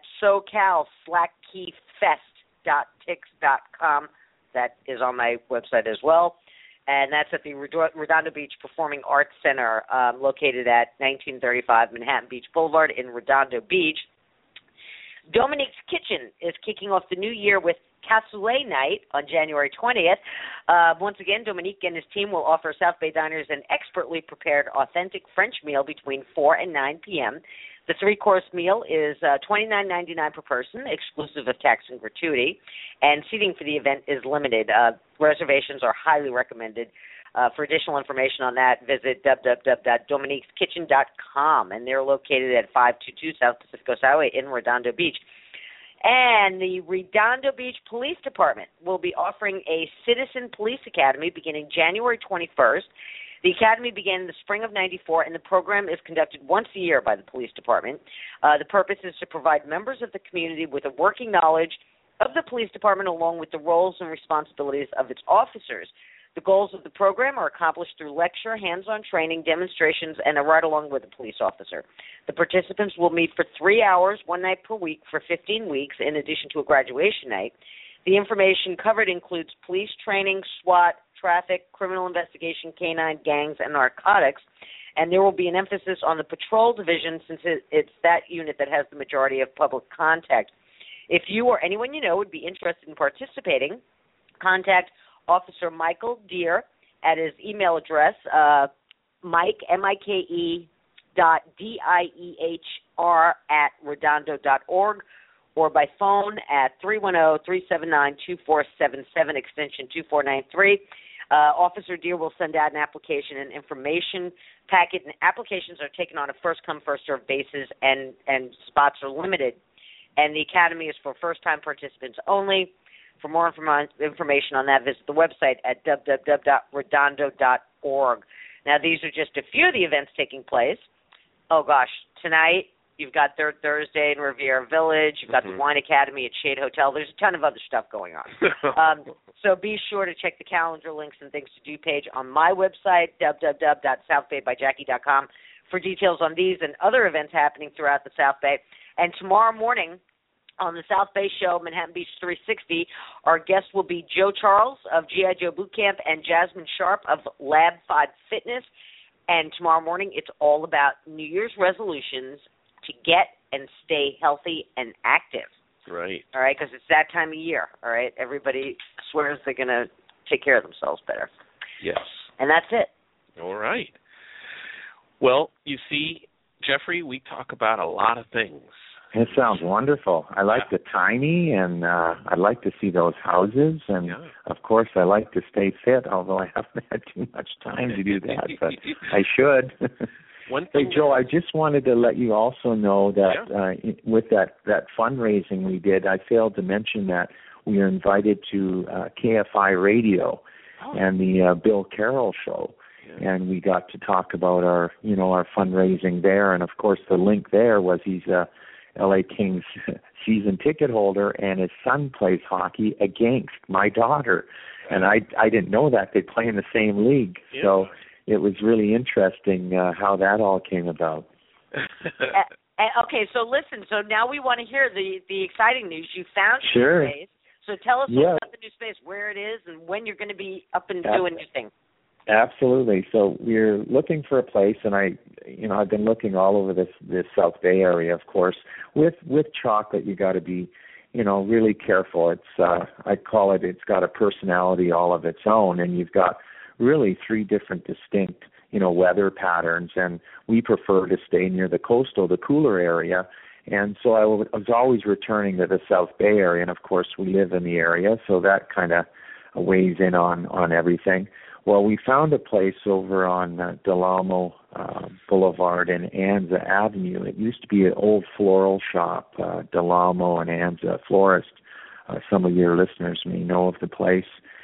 SoCalSlackKeyFest.tix.com. That is on my website as well. and that's at the Redondo Beach Performing Arts Center, located at 1935 Manhattan Beach Boulevard in Redondo Beach. Dominique's Kitchen is kicking off the new year with Cassoulet Night on January 20th. Once again, Dominique and his team will offer South Bay diners an expertly prepared, authentic French meal between 4 and 9 p.m. The three-course meal is $29.99 per person, exclusive of tax and gratuity, and seating for the event is limited. Reservations are highly recommended. For additional information on that, visit www.dominiqueskitchen.com, and they're located at 522 South Pacific Coast Highway in Redondo Beach. And the Redondo Beach Police Department will be offering a Citizen Police Academy beginning January 21st. The academy began in the spring of '94, and the program is conducted once a year by the police department. The purpose is to provide members of the community with a working knowledge of the police department along with the roles and responsibilities of its officers. The goals of the program are accomplished through lecture, hands-on training, demonstrations, and a ride-along with a police officer. The participants will meet for 3 hours, one night per week, for 15 weeks, in addition to a graduation night. The information covered includes police training, SWAT, traffic, criminal investigation, canine, gangs, and narcotics. And there will be an emphasis on the patrol division since it's that unit that has the majority of public contact. If you or anyone you know would be interested in participating, contact Officer Michael Deere at his email address, Mike, M-I-K-E, .DIEHR @redondo.org, or by phone at 310-379-2477, extension 2493. Officer Deere will send out an application and information packet, and applications are taken on a first-come, first-served basis, and spots are limited. And the academy is for first-time participants only. For more information on that, visit the website at www.redondo.org. Now, these are just a few of the events taking place. Oh, gosh, tonight you've got Third Thursday in Riviera Village. You've got the Wine Academy at Shade Hotel. There's a ton of other stuff going on. So be sure to check the calendar links and things to do page on my website, www.southbaybyjackie.com, for details on these and other events happening throughout the South Bay. And tomorrow morning on the South Bay Show, Manhattan Beach 360, our guest will be Joe Charles of G.I. Joe Boot Camp and Jasmine Sharp of Lab 5 Fitness. And tomorrow morning, it's all about New Year's resolutions to get and stay healthy and active. Right. All right, because it's that time of year, all right? Everybody swears they're going to take care of themselves better. Yes. And that's it. All right. Well, you see, Jeffrey, we talk about a lot of things. It sounds wonderful. I like the tiny, and I'd like to see those houses, and of course I like to stay fit, although I haven't had too much time to do that, but I should. Hey, Joe, I just wanted to let you also know that with that fundraising we did, I failed to mention that we are invited to KFI Radio and the Bill Carroll Show. And we got to talk about our fundraising there, and of course the link there was he's a LA Kings season ticket holder, and his son plays hockey against my daughter. And I didn't know that. They play in the same league. Yeah. So it was really interesting how that all came about. Okay, so listen. So now we want to hear the exciting news. You found sure. new space. So tell us about the new space, where it is, and when you're going to be up and doing your thing. Absolutely. So we're looking for a place, and I've been looking all over this South Bay area, of course. With chocolate, you got to be, really careful. It's I call it. It's got a personality all of its own, and you've got really 3 different distinct, weather patterns. And we prefer to stay near the coastal, the cooler area. And so I was always returning to the South Bay area, and of course we live in the area, so that kind of weighs in on everything. Well, we found a place over on Del Amo Boulevard and Anza Avenue. It used to be an old floral shop, Del Amo and Anza Florist. Some of your listeners may know of the place.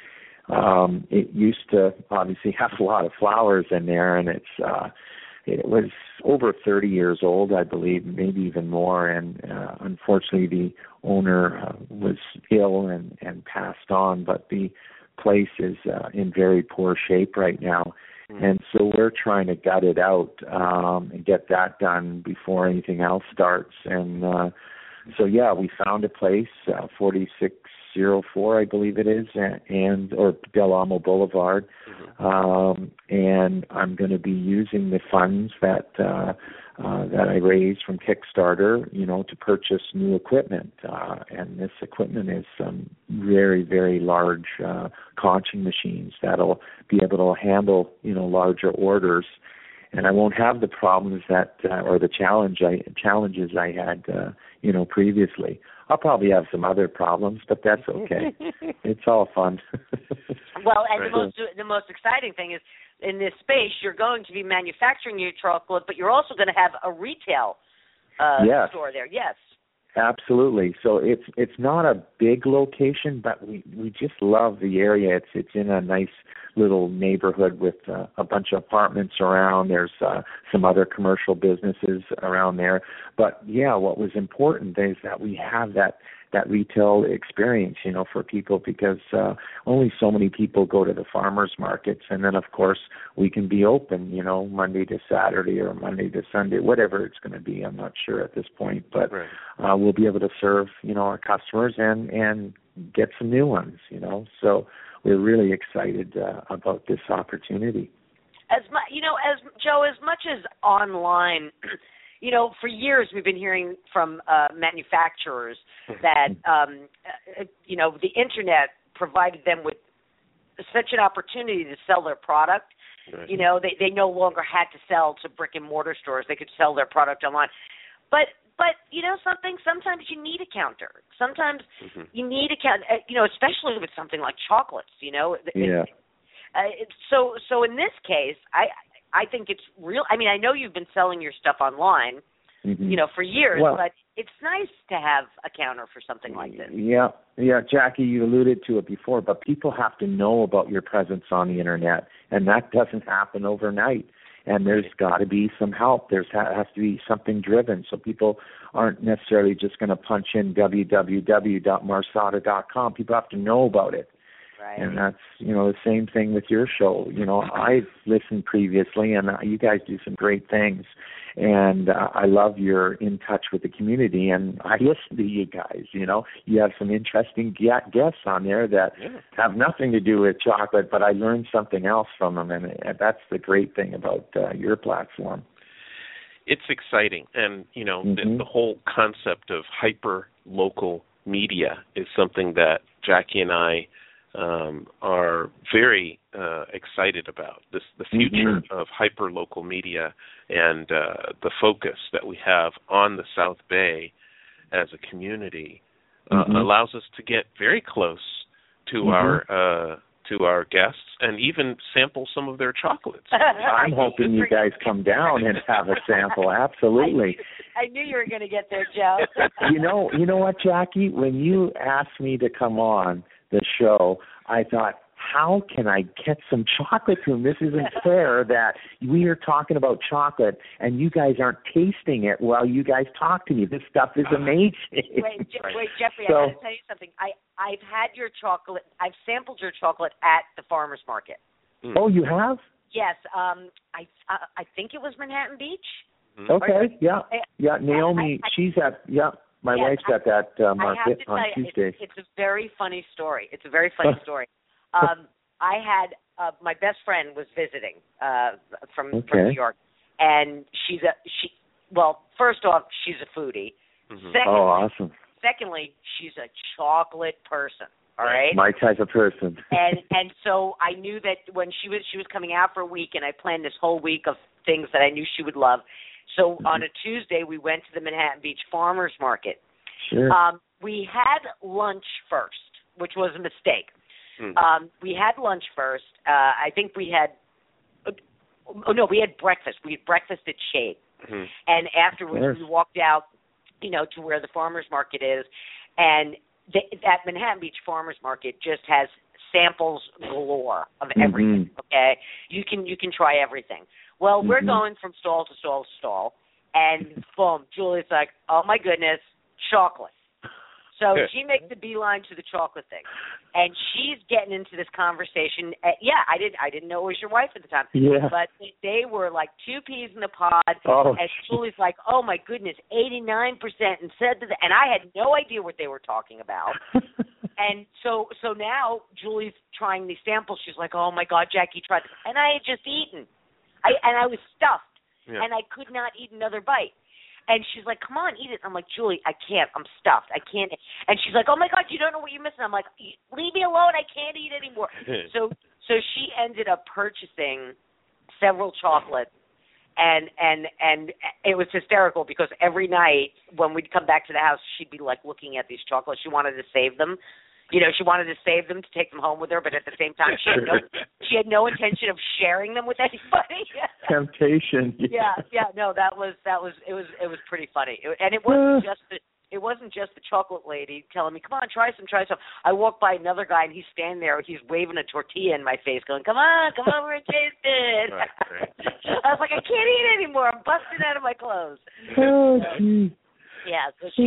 It used to obviously have a lot of flowers in there, and it was over 30 years old, I believe, maybe even more. And unfortunately, the owner was ill and passed on, but the place is in very poor shape right now, and so we're trying to gut it out and get that done before anything else starts. And we found a place, 46 604, I believe it is, or Del Amo Boulevard. And I'm going to be using the funds that I raised from Kickstarter, to purchase new equipment. And this equipment is some very, very large conching machines that'll be able to handle, larger orders. And I won't have the problems or the challenges I had, previously. I'll probably have some other problems, but that's okay. It's all fun. Well, and the most exciting thing is, in this space, you're going to be manufacturing your chocolate, but you're also going to have a retail store there. Yes. Absolutely. So it's not a big location, but we just love the area. It's in a nice little neighborhood with a bunch of apartments around. There's some other commercial businesses around there. But yeah, what was important is that we have that retail experience, for people, because only so many people go to the farmers markets. And then, of course, we can be open, Monday to Saturday or Monday to Sunday, whatever it's going to be. I'm not sure at this point, but we'll be able to serve, our customers and get some new ones, So we're really excited about this opportunity. As Joe, as much as online, for years we've been hearing from manufacturers that, the Internet provided them with such an opportunity to sell their product. Right. They no longer had to sell to brick and mortar stores. They could sell their product online. But sometimes you need a counter. Sometimes you need a counter, especially with something like chocolates, Yeah. So in this case, I think it's real. I mean, I know you've been selling your stuff online, for years, but it's nice to have a counter for something like this. Yeah, Jackie, you alluded to it before, but people have to know about your presence on the Internet, and that doesn't happen overnight. And there's got to be some help. There has to be something driven, so people aren't necessarily just going to punch in www.marsada.com. People have to know about it. Right. And that's, the same thing with your show. I've listened previously, and you guys do some great things. And I love you're in touch with the community, and I listen to you guys. You have some interesting guests on there that have nothing to do with chocolate, but I learned something else from them, and that's the great thing about your platform. It's exciting, and the whole concept of hyper-local media is something that Jackie and I are very excited about. The future of hyper-local media and the focus that we have on the South Bay as a community allows us to get very close to our guests and even sample some of their chocolates. I'm hoping you guys come down and have a sample. Absolutely. I knew you were going to get there, Joe. You know what, Jackie? When you asked me to come on the show, I thought, how can I get some chocolate to him? This isn't fair that we are talking about chocolate and you guys aren't tasting it while you guys talk to me. This stuff is amazing. Wait, Jeffrey, I got to tell you something. I've had your chocolate. I've sampled your chocolate at the farmer's market. Oh, you have? Yes. I think it was Manhattan Beach. Okay. Yeah. Naomi, she's at. Yeah. My wife's at that market on Tuesdays. It's a very funny story. I had my best friend was visiting from New York, and first off, she's a foodie. Awesome. Secondly, she's a chocolate person. All right, my type of person. and so I knew that when she was coming out for a week, and I planned this whole week of things that I knew she would love. So on a Tuesday, we went to the Manhattan Beach Farmers Market. Sure. We had lunch first, which was a mistake. We had lunch first. I think we had we had breakfast. We had breakfast at Shade. And afterwards we walked out, to where the farmers market is, and that Manhattan Beach Farmers Market just has samples galore of everything. Okay, you can try everything. Well, we're going from stall to stall to stall, and boom, Julie's like, "Oh my goodness, chocolate." So she makes the beeline to the chocolate thing, and she's getting into this conversation. I didn't know it was your wife at the time, but they were like two peas in a pod. And Julie's like, "Oh my goodness, 89%," and said to and I had no idea what they were talking about. And so now Julie's trying these samples. She's like, "Oh my God, Jackie tried," and I had just eaten. I was stuffed, and I could not eat another bite. And she's like, "Come on, eat it." I'm like, "Julie, I can't. I'm stuffed. I can't." And she's like, "Oh my God, you don't know what you're missing." I'm like, "Leave me alone. I can't eat anymore." So she ended up purchasing several chocolates, and it was hysterical because every night when we'd come back to the house, she'd be like looking at these chocolates. She wanted to save them. You know, she wanted to save them to take them home with her, but at the same time, she had no intention of sharing them with anybody. Temptation. No, it was pretty funny, and it wasn't just the chocolate lady telling me, "Come on, try some." I walked by another guy, and he's standing there, he's waving a tortilla in my face, going, "Come on, come over and taste it." Right. I was like, "I can't eat anymore. I'm busting out of my clothes." Oh, geez. Yeah, so she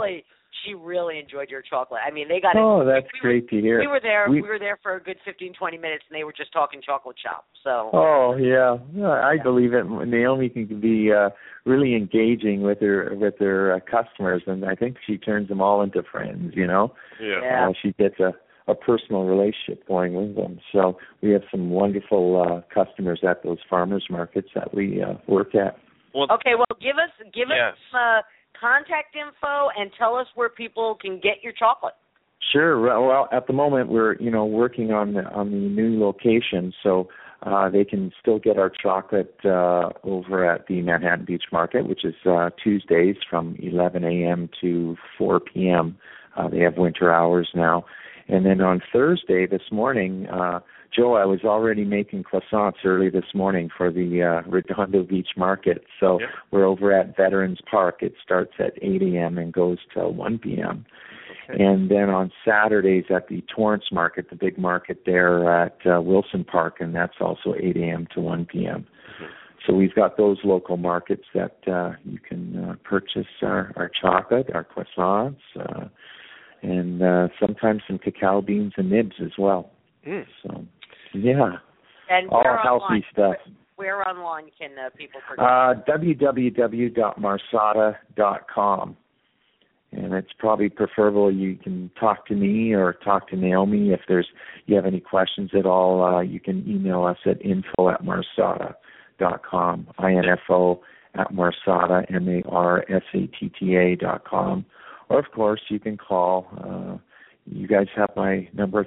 really enjoyed your chocolate. I mean, they got Oh, that's great to hear. We were there for a good 15-20 minutes, and they were just talking chocolate shop. So. Oh yeah, I believe it. Naomi can be really engaging with her customers, and I think she turns them all into friends. You know. Yeah. She gets a personal relationship going with them. So we have some wonderful customers at those farmers markets that we work at. Well, okay. Well, give us contact info and tell us where people can get your chocolate. Sure. Well, at the moment we're working on the new location, so they can still get our chocolate over at the Manhattan Beach Market, which is Tuesdays from 11 a.m. to 4 p.m. They have winter hours now, and then on Thursday this morning, Joe, I was already making croissants early this morning for the Redondo Beach Market. So we're over at Veterans Park. It starts at 8 a.m. and goes till 1 p.m. Okay. And then on Saturdays at the Torrance Market, the big market there at Wilson Park, and that's also 8 a.m. to 1 p.m. Mm-hmm. So we've got those local markets that you can purchase our chocolate, our croissants, and sometimes some cacao beans and nibs as well. Mm. So, yeah. And all healthy stuff. Where online can people purchase? www.marsada.com. And it's probably preferable you can talk to me or talk to Naomi. If you have any questions at all, you can email us at info@marsada.com, info@marsada, MARSATTA.com. Or, of course, you can call. You guys have my number,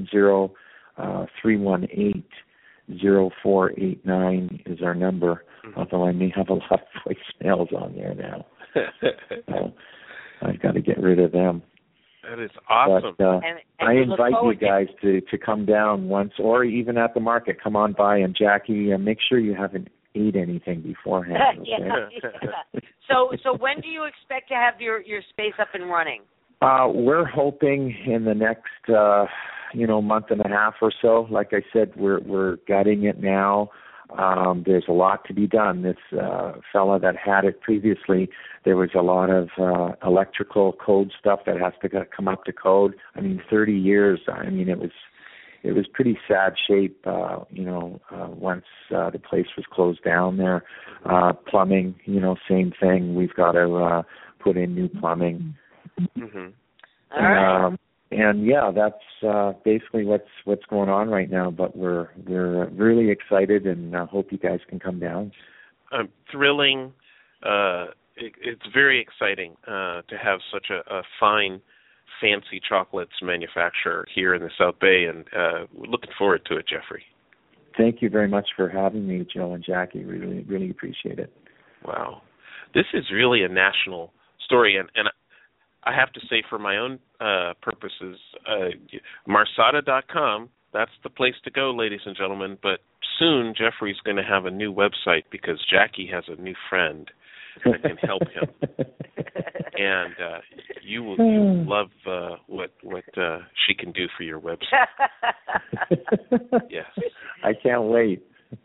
310-318-0489 is our number, although I may have a lot of voicemails on there now. So I've got to get rid of them. That is awesome. But, I invite you guys to come down once, or even at the market, come on by. And Jackie, make sure you haven't ate anything beforehand. Okay? Yeah. So when do you expect to have your space up and running? We're hoping in the next month and a half or so. Like I said, we're gutting it now. There's a lot to be done. This fella that had it previously, there was a lot of electrical code stuff that has to come up to code. 30 years. It was pretty sad shape, once the place was closed down there. Plumbing, same thing. We've got to put in new plumbing. Mm-hmm. All right. And that's basically what's going on right now. But we're really excited, and hope you guys can come down. Thrilling. It's very exciting to have such a fine, fancy chocolates manufacturer here in the South Bay, and we're looking forward to it, Jeffrey. Thank you very much for having me, Joe and Jackie. Really, really appreciate it. Wow, this is really a national story, and I have to say, for my own purposes, Marsada.com, that's the place to go, ladies and gentlemen. But soon, Jeffrey's going to have a new website because Jackie has a new friend that can help him. And you will love what she can do for your website. Yes. I can't wait.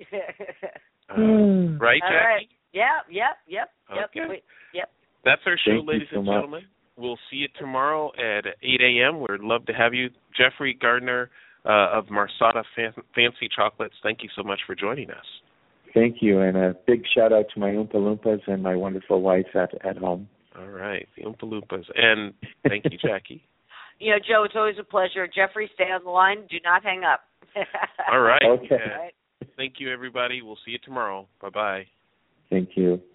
Right, Jackie? All right. Yep. Okay. Yep. That's our show, Thank ladies and gentlemen. We'll see you tomorrow at 8 a.m. We'd love to have you. Jeffrey Gardner of Marsada Fancy Chocolates, thank you so much for joining us. Thank you, and a big shout-out to my Oompa Loompas and my wonderful wife at home. All right, the Oompa Loompas. And thank you, Jackie. Joe, it's always a pleasure. Jeffrey, stay on the line. Do not hang up. All right. Okay. Thank you, everybody. We'll see you tomorrow. Bye-bye. Thank you.